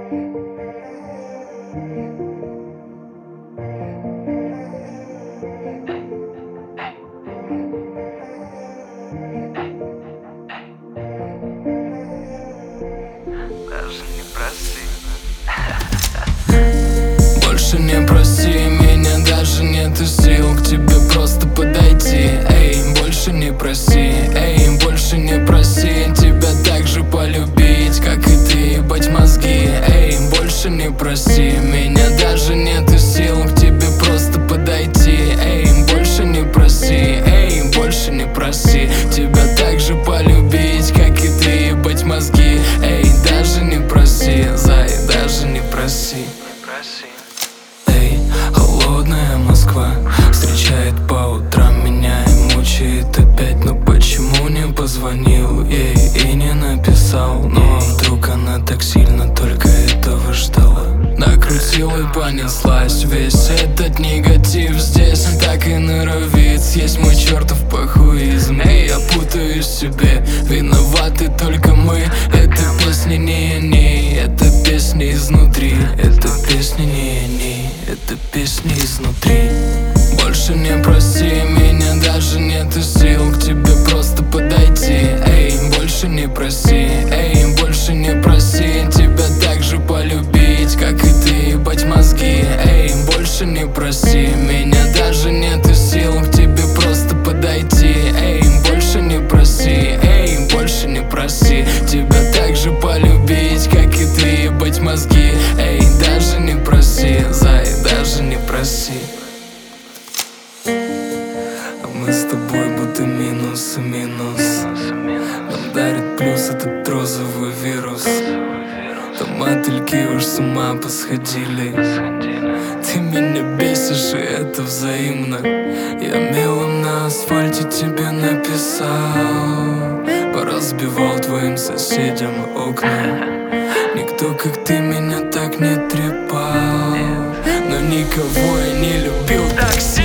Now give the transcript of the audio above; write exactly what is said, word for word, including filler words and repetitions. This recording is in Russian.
Даже не проси. Больше не проси меня, даже нету сил к тебе просто подойти. Эй, больше не проси, эй, больше не проси тебя так же полюбить, как и ты, ебать мозги. Эй, больше не проси меня, даже нету сил к тебе просто подойти. Эй, больше не проси, эй, больше не проси тебя так же полюбить, как и ты, ебать мозги. Эй, даже не проси, зай, даже не проси. Эй, холодная Москва встречает по утрам меня и мучает опять. Но почему не позвонил ей и не написал? Но вдруг она так сильно только этого ждала. Накрутил и понеслась, весь этот негатив здесь так и норовит съесть мой чертов похуизм. Эй, я путаюсь в себе, виноваты только мы. Это песня не о ней, это песня изнутри. Это песня не о ней, это песня изнутри. Больше не проси меня, даже нету сил к тебе просто подойти. Эй, больше не проси, эй, больше не проси тебя так же полюбить, как и ты, ебать мозги. Эй, больше не проси меня, даже нету сил к тебе просто подойти. Эй, больше не проси, эй, больше не проси тебя так же полюбить, как и ты, ебать мозги. Эй, даже не проси, зай, даже не проси. А мы с тобой будто минус и минус. Нам дарит плюс этот розовый вирус. Там мотыльки уж с ума посходили. Ты меня бесишь, и это взаимно. Я мелом на асфальте тебе написал, поразбивал твоим соседям окна. Никто, как ты, меня так не трепал. Но никого я не любил так сильно.